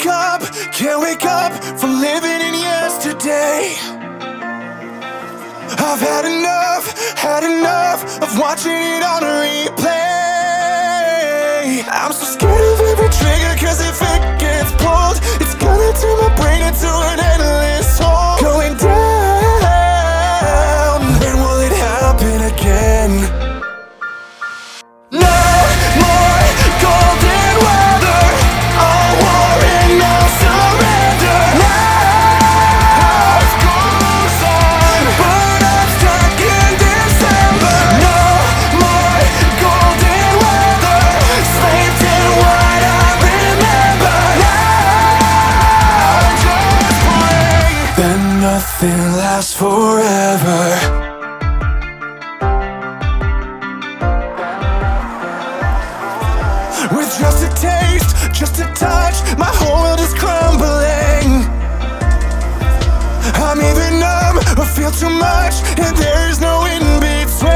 can't wake up from living in yesterday. I've had enough of watching it on a replay. I'm so scared of every trigger, cause if it gets pulled, it's gonna turn my brain into an endless hole. Going down, when will it happen again? No more golden weather, all war and no surrender. Life goes on, but I'm stuck in December. No more golden weather, slave to what I remember. Now I just pray that nothing lasts forever. With just a taste, just a touch, my whole world is crumbling. I'm either numb or feel too much, and there is no in between.